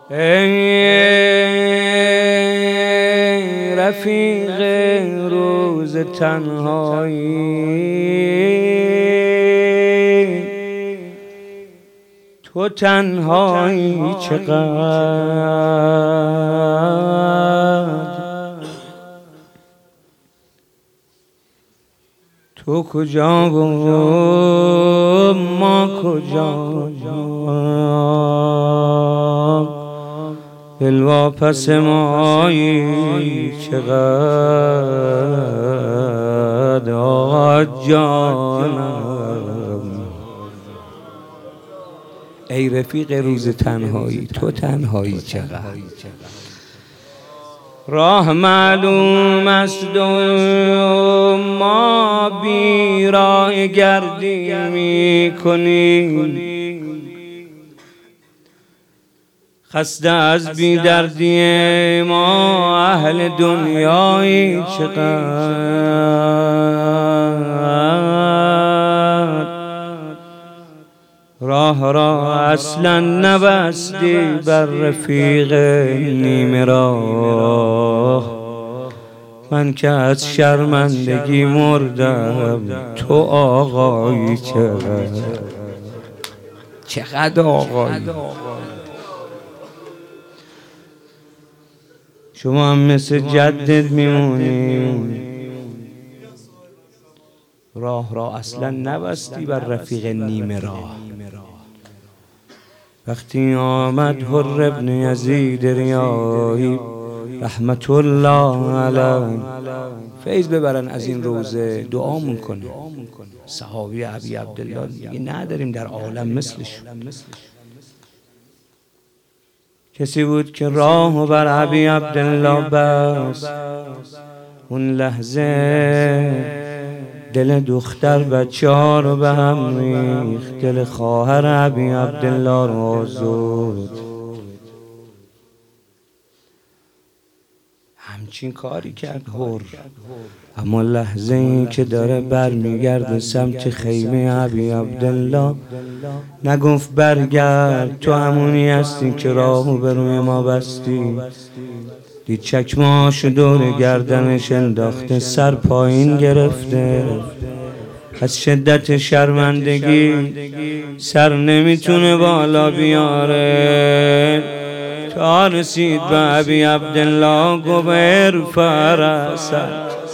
ای رفیق روز تنهایی، تو تنهایی چقدر، تو کجا و ما کجا، دلواپس مایی چقدر آقا جانم. ای رفیق روز تنهایی، تو تنهایی چقدر، راه معلوم است و ما بی راه گردی میکنیم، خسته از بی دردی ما اهل دنیایی چقدر، راه را اصلا نبستی بر رفیق نیمه راه، من که از شرمندگی مردم تو آقایی چقدر آقایی. شما هم مثل جدت میمونی، راه را اصلا نبستی بر رفیق نیمه راه. وقتی آمد حر ابن یزید ریاحی رحمت الله علیه فیض ببرن از این روزه، دعامون کنه. صحابی ابی عبدالله دیگه نداریم در عالم مثلشون. کسی بود که راهو بر ابی عبدالله بست، اون لحظه دل دختر بچه ها رو به هم ریخت، دل خواهر ابی عبدالله رو آزرد. همچین کاری کرد حر، اما لحظه این که داره برمیگرده سمت خیمه ابی عبدالله نگفت برگرد، تو همونی هستی که راهو به روی ما بستی. دید چکمه‌هاشو دور گردنش انداخته، سر پایین گرفته، از شدت شرمندگی سر نمیتونه بالا بیاره. تا رسید به ابی عبدالله گفت ارفع رأسک،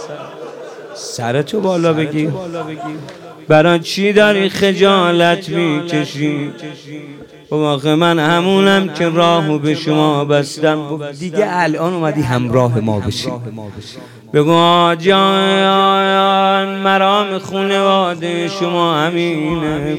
سرتو بالا بگیر، برای چی داری خجالت میکشی؟ واقع من همونم که راهو به شما بستم. دیگه الان اومدی همراه ما بشی. بگو آجان مرام خونواده شما همینه.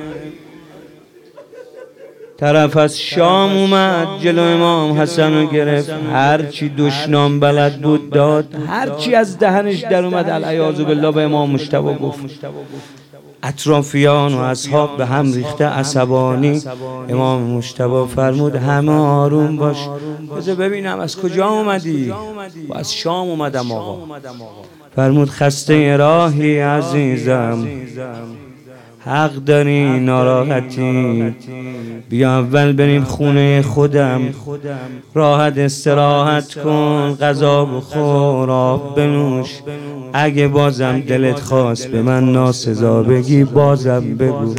طرف از شام اومد جلو امام حسن رو گرفت، هرچی دشنام بلد بود داد، هرچی از دهنش در اومد العیاذ بالله به امام مجتبی گفت. اطرافیان و اصحاب به هم ریخته عصبانی. امام مجتبی فرمود همه آروم باش، بذار ببینم از کجا اومدی؟ و از شام اومدم آقا. فرمود خسته راهی عزیزم، حق داری ناراحتی، بیا اول بریم خونه خودم، راحت استراحت کن، غذا بخور، آب بنوش، اگه بازم دلت خواست به من ناسزا بگی بازم بگو.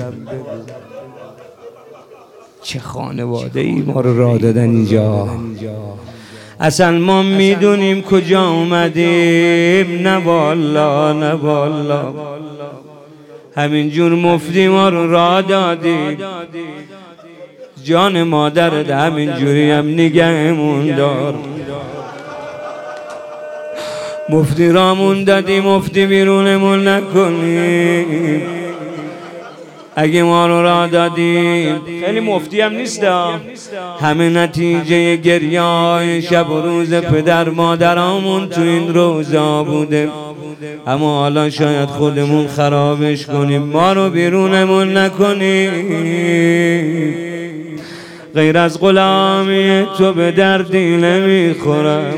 چه خانواده ای ما رو راه دادن اینجا. اصلا ما میدونیم کجا اومدیم؟ نه والا نه والا، همینجور مفتی ما رو راه دادی، جان مادرت همینجوری هم نگهمون دار. مفتی رامون دادی، مفتی بیرونمون نکنی. اگه ما رو راه دادیم، خیلی مفتی هم نیست، همه نتیجه گریه‌های شب و روز پدر مادرامون تو این روزا بوده. اما حالا شاید خودمون خرابش کنیم، ما رو بیرونمون نکنیم. غیر از غلامی تو به دردی نمیخورم.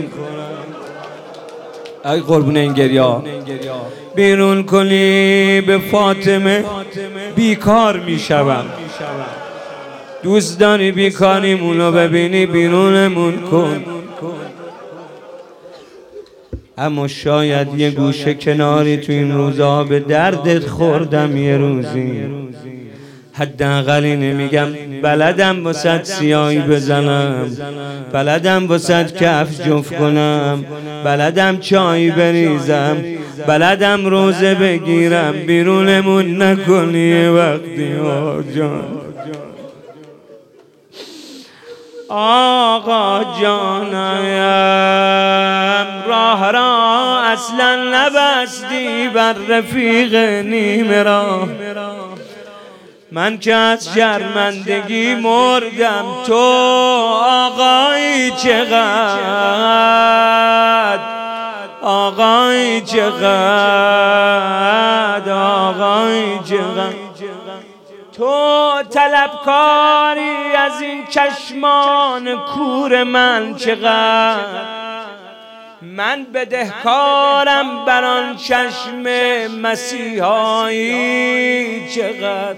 ای قربون این گریا، بیرون کنی به فاطمه بیکار میشوم. دوست داری بیکاریمونو ببینی بیرونمون کن. اما شاید یه گوشه کناری تو این روزا به دردت خوردم یه روزی. حداقل اینه میگم بلدم واسه سیاهی بزنم، بلدم واسه کف جفت کنم، بلدم چای بریزم، بلدم روزه بگیرم، بیرونمون نکنی وقتی جان. آقا جانم راه را اصلا نبستی بر رفیق نیمه راه. من که از شرمندگی مردم، تو آقایی چقدر، آقایی چقدر، آقایی چقدر. تو طلبکاری از این چشمان کور من چقدر، من بدهکارم بر آن چشم مسیحایی چقدر.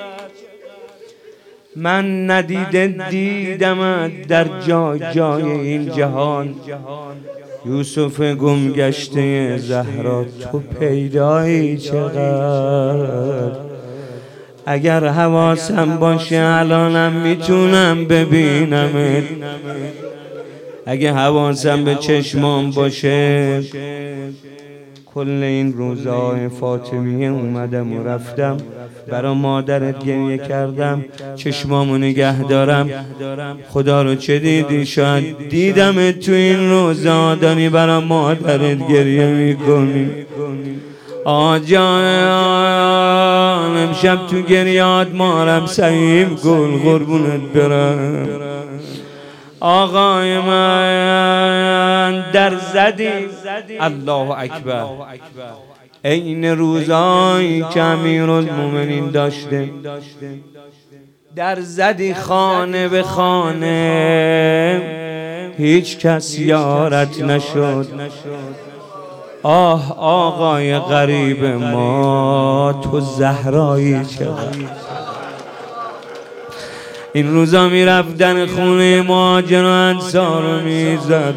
من ندیده دیدمت در جای این جهان، یوسف گم گشته زهرا تو پیدایی چقدر. اگر حواسم باشه الانم میتونم ببینمت، اگه حواسم به چشمام باشه کل این روزای فاطمیه اومدم و رفتم برا مادرت گریه کردم، چشمامو نگه دارم. خدا رو چه دیدی؟ شاید دیدم تو این روزا داری برا مادرت گریه میکنی. آجان امشب تو گریاد مارم سعیم گل قربونت برم. آقای من در زدی، الله اکبر، این روزایی که امیرالمومنین داشته، در زدی خانه به خانه، هیچ کس یارت نشد. آه آقای غریب ما تو زهرایی چقدر. این روزا میرفتن خونه مهاجر و انصار رو میزد،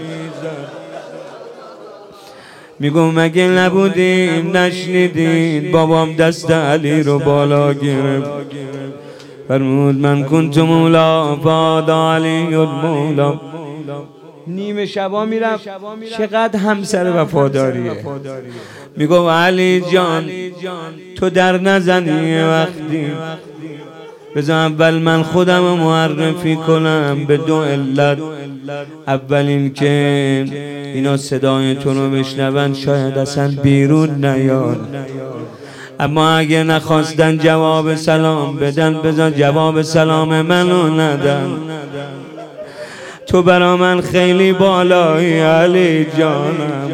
میگم مگه نبودیم نشنیدین بابام دست علی رو بالا گرفت، فرمود من کنت مولا فادا علی المولا. نیمه شبا میرفت چقدر همسر وفاداریه. میگم علی جان تو در نزنی وقتی، بذار اول من خودم رو معرفی کنم به دو علت. اول این که اینا صدای تو رو بشنون شاید اصلا بیرون نیان، اما اگه نخواستن جواب سلام بدن بذار جواب سلام منو ندن. تو برا من خیلی بالایی علی جانم.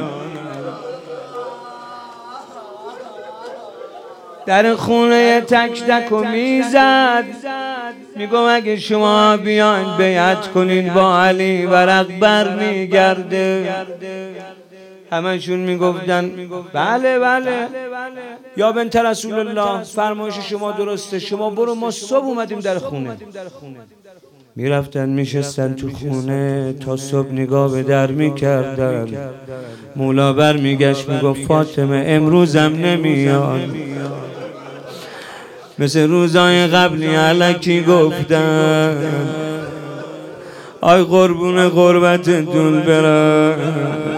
در خونه تک تک و میزد، میگم اگه شما بیاین بیعت کنین با علی ورق بر میگرده. همشون میگفتن بله بله یا بنت رسول الله فرمایش شما درسته، شما برو، ما صبح اومدیم در خونه. میرفتن میشستن تو خونه تا صبح نگاه به در میکردن. مولا بر میگشت میگفت فاطمه امروزم نمیاد، مثل روزای قبلی الکی گفتن. آی قربون قربتتون برم،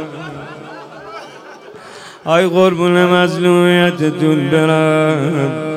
آی قربون مظلومیتتون برم.